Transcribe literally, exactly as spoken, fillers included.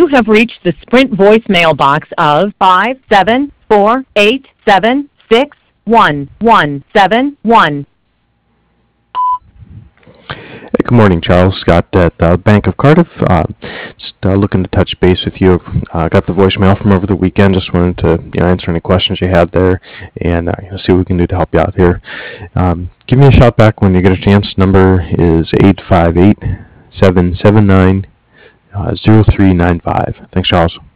You have reached the Sprint voicemail box of five seven four eight seven six one one seven one. Hey, good morning, Charles. Scott at the Bank of Cardiff. Uh, just uh, looking to touch base with you. Uh, got the voicemail from over the weekend. Just wanted to you know, answer any questions you had there and uh, you know, see what we can do to help you out here. Um, give me a shout back when you get a chance. Number is eight five eight, seven seven nine, zero three nine five. Thanks, Charles.